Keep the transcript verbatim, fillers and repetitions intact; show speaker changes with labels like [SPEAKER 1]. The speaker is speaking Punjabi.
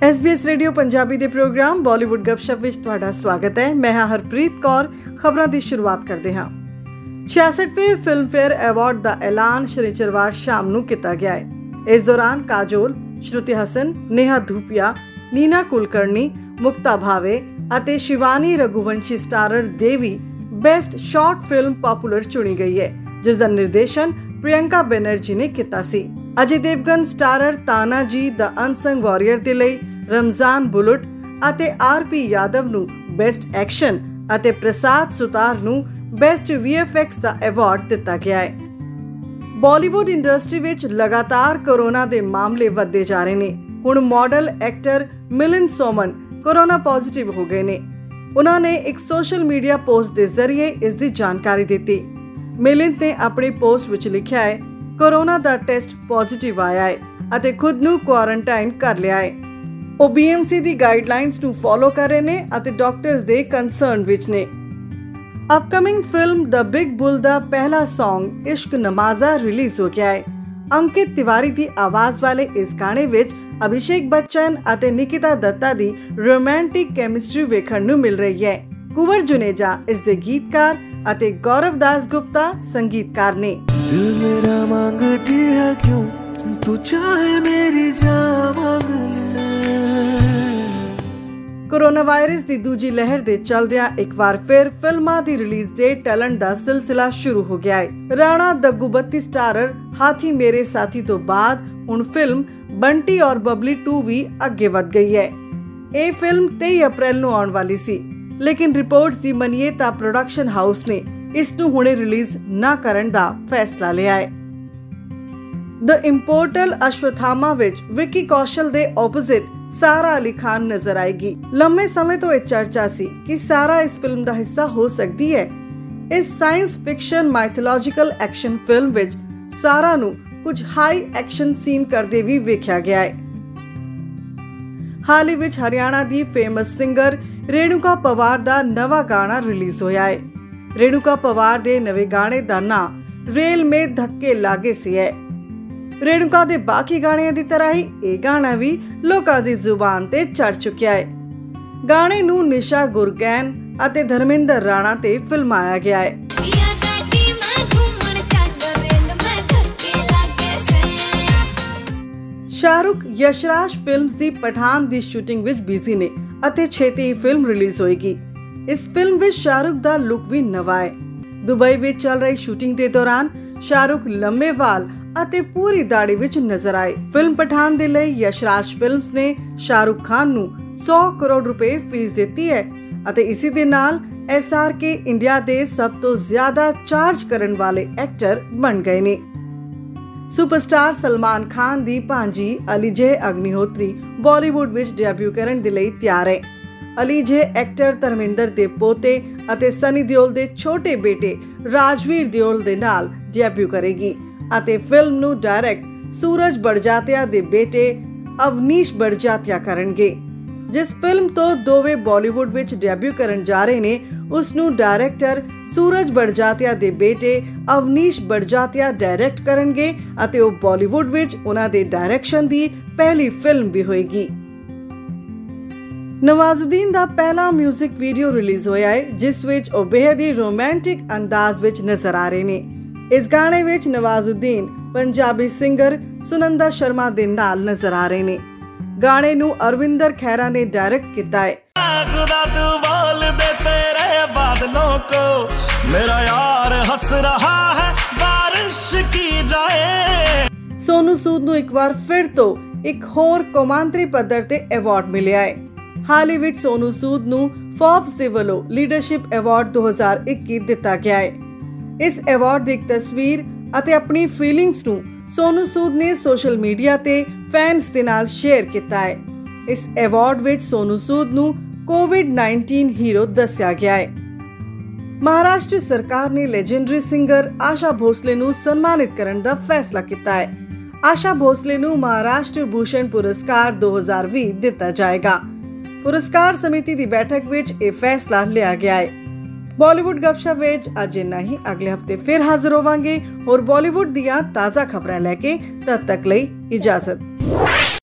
[SPEAKER 1] S B S radio Punjabi ਦੇ ਪ੍ਰੋਗਰਾਮ ਬਾਲੀਵੁੱਡ ਗੱਪਸ਼ਪ ਵਿੱਚ ਤੁਹਾਡਾ ਸਵਾਗਤ ਹੈ। ਮੈਂ ਹਾਂ ਹਰਪ੍ਰੀਤ ਕੌਰ। ਖਬਰਾਂ ਦੀ ਸ਼ੁਰੂਆਤ ਕਰਦੇ ਹਾਂ। ਛਿਆਸਠਵੇਂ ਫਿਲਮਫੇਅਰ ਐਵਾਰਡ ਦਾ ਐਲਾਨ ਸ਼ਨੀਚਰਵਾਰ ਸ਼ਾਮ ਨੂੰ ਕੀਤਾ ਗਿਆ ਹੈ। ਇਸ ਦੌਰਾਨ ਕਾਜੋਲ, ਸ਼ਰੂਤੀ ਹਸਨ, ਨੇਹਾ ਧੂਪੀਆ, ਨੀਨਾ ਕੁਲਕਰਨੀ, ਮੁਕਤਾ ਭਾਵੇ ਅਤੇ Shivani Raghuvanshi starrer Devi best short film popular ਚੁਣੀ ਗਈ ਹੈ, ਜਿਸ ਦਾ ਨਿਰਦੇਸ਼ਨ ਪ੍ਰਿਯੰਕਾ ਬੈਨਰਜੀ ਨੇ ਕੀਤਾ ਸੀ। ਅਜੇ ਦੇਵਗਨ ਸਟਾਰਰ ਤਾਨਾ ਜੀ ਦਾ ਅਨਸੰਗ ਵਾਰੀਅਰ ਦੇ ਲਈ ਰਮਜ਼ਾਨ ਬੁਲਟ ਅਤੇ ਆਰ ਪੀ ਯਾਦਵ ਨੂੰ ਬੈਸਟ ਐਕਸ਼ਨ ਅਤੇ ਪ੍ਰਸਾਦ ਸੁਤਾਰ ਨੂੰ ਬੈਸਟ ਵੀ ਐਫ ਐਕਸ ਦਾ ਐਵਾਰਡ ਦਿੱਤਾ ਗਿਆ ਹੈ। ਬਾਲੀਵੁੱਡ ਇੰਡਸਟਰੀ ਵਿੱਚ ਲਗਾਤਾਰ ਕੋਰੋਨਾ ਦੇ ਮਾਮਲੇ ਵੱਧਦੇ ਜਾ ਰਹੇ ਨੇ। ਹੁਣ model actor Milind Soman corona positive ਹੋ ਗਏ ਨੇ। ਉਹਨਾਂ ਨੇ ਇੱਕ ਸੋਸ਼ਲ ਮੀਡੀਆ ਪੋਸਟ ਦੇ ਜ਼ਰੀਏ ਇਸ ਦੀ ਜਾਣਕਾਰੀ ਦਿੱਤੀ। ਮਿਲਿੰਦ ਨੇ ਆਪਣੀ ਪੋਸਟ ਵਿੱਚ ਲਿਖਿਆ ਹੈ, ਕੋਰੋਨਾ ਦਾ ਟੈਸਟ ਪੋਜ਼ਿਟਿਵ ਆਇਆ ਹੈ ਅਤੇ ਖੁਦ ਨੂੰ ਕੁਆਰੰਟਾਈਨ ਕਰ ਲਿਆ ਹੈ। ਉਹ ਬੀ ਐਮ ਸੀ ਦੀ ਗਾਈਡਲਾਈਨਸ ਨੂੰ ਫੋਲੋ ਕਰ ਰਹੇ ਨੇ ਅਤੇ ਡਾਕਟਰਸ ਦੇ ਕੰਸਰਨ ਵਿੱਚ ਨੇ। Upcoming film the big bull ਦਾ ਪਹਿਲਾ ਸੌਂਗ ਇਸ਼ਕ ਨਮਾਜ਼ਾ ਰਿਲੀਜ਼ ਹੋ ਗਿਆ ਹੈ। ਅੰਕਿਤ ਤਿਵਾਰੀ ਦੀ ਆਵਾਜ਼ ਵਾਲੇ ਇਸ ਗਾਣੇ ਵਿੱਚ ਅਭਿਸ਼ੇਕ ਬੱਚਨ ਅਤੇ ਨਿਕਿਤਾ ਦੱਤਾ ਦੀ ਰੋਮਾਂਟਿਕ ਕੈਮਿਸਟਰੀ ਵੇਖਣ ਨੂੰ ਮਿਲ ਰਹੀ ਹੈ। ਕੁੰਵਰ ਜੁਨੇਜਾ ਇਸ ਦੇ ਗੀਤਕਾਰ ਅਤੇ ਗੌਰਵ ਦਾਸ ਗੁਪਤਾ ਸੰਗੀਤਕਾਰ ਨੇ।
[SPEAKER 2] ਦਿਲ ਮੇਰਾ ਮੰਗਦੀ ਹੈ ਕਿਉਂ ਤੂੰ ਚਾਹੇ ਮੇਰੀ ਜਾਨ ਮੰਗ ਲੈ।
[SPEAKER 1] ਕੋਰੋਨਾ ਵਾਇਰਸ ਦੀ ਦੂਜੀ ਲਹਿਰ ਦੇ ਚਲਦਿਆਂ ਇੱਕ ਵਾਰ ਫਿਰ ਫਿਲਮਾਂ ਦੀ ਰਿਲੀਜ਼ ਡੇਟ ਟੈਲੈਂਟ ਦਾ ਸਿਲਸਿਲਾ ਸ਼ੁਰੂ ਹੋ ਗਿਆ ਹੈ। ਰਾਣਾ ਦੱਗੂਬੱਤੀ ਸਟਾਰਰ ਹਾਥੀ ਮੇਰੇ ਸਾਥੀ ਤੋਂ ਬਾਅਦ ਹੁਣ ਫਿਲਮ ਬੰਟੀ ਔਰ ਬਬਲੀ ਟੂ ਵੀ ਅੱਗੇ ਵਧ ਗਈ ਹੈ। ਇਹ ਫਿਲਮ ਤੇਈ ਅਪ੍ਰੈਲ ਨੂੰ ਆਉਣ ਵਾਲੀ ਸੀ, ਲੇਕਿਨ ਰਿਪੋਰਟਸ ਦੀ ਮੰਨੀਏ ਤਾਂ ਪ੍ਰੋਡਕਸ਼ਨ ਹਾਊਸ ਨੇ ਇਸ ਨੂੰ ਹੁਣੇ ਰਿਲੀਜ਼ ਨਾ ਕਰਨ ਦਾ ਫੈਸਲਾ ਲਿਆ ਹੈ। ਦ ਇੰਪੋਰਟਲ ਅਸ਼ਵਥਾਮਾ ਵਿੱਚ ਵਿੱਕੀ ਕੌਸ਼ਲ ਦੇ ਆਪੋਜ਼ਿਟ ਸਾਰਾ ਅਲੀ ਖਾਨ ਨਜ਼ਰ ਆਏਗੀ। ਲੰਮੇ ਸਮੇਂ ਤੋਂ ਇਹ ਚਰਚਾ ਸੀ ਕਿ ਸਾਰਾ ਇਸ ਫਿਲਮ ਦਾ ਹਿੱਸਾ ਹੋ ਸਕਦੀ ਹੈ। ਇਸ science fiction mythological action film ਵਿੱਚ ਸਾਰਾ ਨੂੰ ਕੁਝ ਹਾਈ ਐਕਸ਼ਨ ਸੀਨ ਕਰਦੇ ਵੀ ਵੇਖਿਆ ਗਿਆ ਹੈ। ਹਾਲ ਹੀ ਵਿੱਚ ਹਰਿਆਣਾ ਦੀ ਫੇਮਸ ਸਿੰਗਰ ਰੇਣੂਕਾ ਪਵਾਰ ਦਾ ਨਵਾਂ ਗਾਣਾ ਰਿਲੀਜ਼ ਹੋਇਆ ਹੈ। ਰੇਣੂਕਾ ਪਵਾਰ ਦੇ ਨਵੇਂ ਗਾਣੇ ਦਾ ਨਾਂ ਰੇਲ ਮੇ ਧੱਕੇ ਲਾਗੇ ਸੀ ਹੈ। ਰੇਣੂਕਾ ਦੇ ਬਾਕੀ ਗਾਣਿਆਂ ਦੀ ਤਰ੍ਹਾਂ ਹੀ ਇਹ ਗਾਣਾ ਵੀ ਲੋਕਾਂ ਦੀ ਜ਼ੁਬਾਨ ਤੇ ਚੜ ਚੁੱਕਿਆ ਹੈ। ਗਾਣੇ ਨੂੰ ਨਿਸ਼ਾ ਗੁਰਗੈਨ ਅਤੇ ਧਰਮਿੰਦਰ ਰਾਣਾ ਤੇ ਫਿਲਮਾਇਆ ਗਿਆ ਹੈ। ਸ਼ਾਹਰੁਖ ਯਸ਼ਰਾਜ ਫਿਲਮਸ ਦੀ ਪਠਾਨ ਦੀ ਸ਼ੂਟਿੰਗ ਵਿੱਚ ਬਿਜ਼ੀ ਨੇ ਅਤੇ ਛੇਤੀ ਹੀ ਫਿਲਮ ਰਿਲੀਜ਼ ਹੋਏਗੀ। ਇਸ ਫਿਲਮ ਵਿੱਚ ਸ਼ਾਹਰੁਖ ਦਾ ਲੁੱਕ ਵੀ ਨਵਾਂ ਹੈ। ਦੁਬਈ ਵਿੱਚ ਚੱਲ ਰਹੀ ਸ਼ੂਟਿੰਗ ਦੇ ਦੌਰਾਨ ਸ਼ਾਹਰੁਖ ਲੰਮੇ ਵਾਲ ਅਤੇ ਪੂਰੀ ਦਾੜੀ ਵਿੱਚ ਨਜ਼ਰ ਆਏ। ਫਿਲਮ ਪਠਾਨ ਦੇ ਲਈ ਯਸ਼ਰਾਜ ਫਿਲਮਸ ਨੇ ਸ਼ਾਹਰੁਖ ਖਾਨ ਨੂੰ ਸੌ ਕਰੋੜ ਰੁਪਏ ਫੀਸ ਦਿੱਤੀ ਹੈ ਅਤੇ ਇਸੇ ਦੇ ਨਾਲ ਐਸ ਆਰ ਕੇ ਇੰਡੀਆ ਦੇ ਸਭ ਤੋਂ ਜ਼ਿਆਦਾ ਚਾਰਜ ਕਰਨ ਵਾਲੇ ਐਕਟਰ ਬਣ ਗਏ ਨੇ। ਸੁਪਰਸਟਾਰ ਸਲਮਾਨ ਖਾਨ ਦੀ ਭਾਂਜੀ ਅਲੀਜੇ ਅਗਨੀਹੋਤਰੀ ਬਾਲੀਵੁੱਡ ਵਿੱਚ ਡੈਬਿਊ ਕਰਨ ਦੇ ਲਈ ਤਿਆਰ ਹੈ। ਅਲੀਜੇ ਐਕਟਰ ਧਰਮਿੰਦਰ ਦੇ ਪੋਤੇ ਅਤੇ ਸਨੀ ਦਿਓਲ ਦੇ ਛੋਟੇ ਬੇਟੇ ਰਾਜਵੀਰ ਦਿਓਲ ਦੇ ਨਾਲ ਡੈਬਿਊ ਕਰੇਗੀ ਅਤੇ ਫਿਲਮ ਨੂੰ ਡਾਇਰੈਕਟ ਸੂਰਜ ਬੜਜਾਤਿਆ ਦੇ ਬੇਟੇ ਅਵਨੀਸ਼ ਬੜਜਾਤਿਆ ਕਰਨਗੇ। ਜਿਸ ਫਿਲਮ ਤੋਂ ਦੋਵੇਂ ਬਾਲੀਵੁੱਡ ਵਿੱਚ ਡੈਬਿਊ ਕਰਨ ਜਾ ਰਹੇ ਨੇ, ਉਸ ਨੂੰ ਡਾਇਰੈਕਟਰ ਸੂਰਜ ਬੜਜਾਤਿਆ ਦੇ ਬੇਟੇ ਅਵਨੀਸ਼ ਬੜਜਾਤਿਆ ਡਾਇਰੈਕਟ ਕਰਨਗੇ ਅਤੇ ਉਹ ਬਾਲੀਵੁੱਡ ਵਿੱਚ ਉਹਨਾਂ ਦੇ ਡਾਇਰੈਕਸ਼ਨ ਦੀ ਪਹਿਲੀ ਫਿਲਮ ਵੀ ਹੋਏਗੀ। ਨਵਾਜ਼ੁਦੀਨ ਦਾ ਪਹਿਲਾ ਮਿਊਜ਼ਿਕ ਵੀਡੀਓ ਰਿਲੀਜ਼ ਹੋਇਆ ਹੈ, ਜਿਸ ਵਿੱਚ ਉਹ ਬੇਹੱਦ ਹੀ ਰੋਮਾਂਟਿਕ ਅੰਦਾਜ਼ ਵਿੱਚ ਨਜ਼ਰ ਆ ਰਹੇ ਨੇ। ਇਸ ਗਾਣੇ ਵਿੱਚ ਨਵਾਜ਼ੁਦੀਨ ਪੰਜਾਬੀ ਸਿੰਗਰ ਸੁਨੰਦਾ ਸ਼ਰਮਾ ਦੇ ਨਾਲ ਨਜ਼ਰ ਆ ਰਹੇ ਨੇ। ਗਾਣੇ ਨੂੰ ਅਰਵਿੰਦਰ ਖਹਿਰਾ ਨੇ ਡਾਇਰੈਕਟ ਕੀਤਾ ਹੈ। ਸੋਨੂ ਸੂਦ ਨੂੰ ਇੱਕ ਵਾਰ ਫਿਰ ਤੋਂ ਇੱਕ ਹੋਰ ਕੌਮਾਂਤਰੀ ਪੱਧਰ ਤੇ ਐਵਾਰਡ ਮਿਲਿਆ ਹੈ। ਹਾਲ ਹੀ ਵਿੱਚ ਸੋਨੂ ਸੂਦ ਨੂੰ ਫੋਰਬਸ ਦੇ ਵੱਲੋਂ ਲੀਡਰਸ਼ਿਪ ਐਵਾਰਡ ਦੋ ਹਜ਼ਾਰ ਇੱਕੀ ਦਿੱਤਾ ਗਿਆ ਹੈ। ਇਸ ਐਵਾਰਡ ਦੀ ਇੱਕ ਤਸਵੀਰ ਅਤੇ ਆਪਣੀ ਫੀਲਿੰਗਸ ਨੂੰ ਸੋਨੂ ਸੂਦ ਨੇ ਸੋਸ਼ਲ ਮੀਡੀਆ ਤੇ ਫੈਨਸ ਦੇ ਨਾਲ ਸ਼ੇਅਰ ਕੀਤਾ ਹੈ। ਇਸ ਐਵਾਰਡ ਵਿੱਚ ਸੋਨੂ ਸੂਦ ਨੂੰ ਕੋਵਿਡ ਨਾਈਨਟੀਨ ਹੀਰੋ ਦੱਸਿਆ ਗਿਆ ਹੈ। ਮਹਾਰਾਸ਼ਟਰ ਸਰਕਾਰ ਨੇ ਲੈਜੈਂਡਰੀ ਸਿੰਗਰ ਆਸ਼ਾ ਭੋਸਲੇ ਨੂੰ ਸਨਮਾਨਿਤ ਕਰਨ ਦਾ ਫੈਸਲਾ ਕੀਤਾ ਹੈ। ਆਸ਼ਾ ਭੋਸਲੇ ਨੂੰ ਮਹਾਰਾਸ਼ਟਰ ਭੂਸ਼ਣ ਪੁਰਸਕਾਰ ਦੋ ਹਜ਼ਾਰ ਵੀਹ ਦਿੱਤਾ ਜਾਏਗਾ। ਪੁਰਸਕਾਰ ਸਮਿਤੀ ਦੀ ਬੈਠਕ ਵਿੱਚ ਇਹ ਫੈਸਲਾ ਲਿਆ ਗਿਆ ਹੈ। ਬਾਲੀਵੁੱਡ ਗੱਪਸ਼ਪ ਵਿੱਚ ਅੱਜ ਇੰਨਾ ਹੀ। ਅਗਲੇ ਹਫਤੇ ਫਿਰ ਹਾਜ਼ਰ ਹੋਵਾਂਗੇ ਹੋਰ ਬਾਲੀਵੁੱਡ ਦੀਆਂ ਤਾਜ਼ਾ ਖਬਰਾਂ ਲੈ ਕੇ। ਤਦ ਤੱਕ ਲਈ ਇਜਾਜ਼ਤ।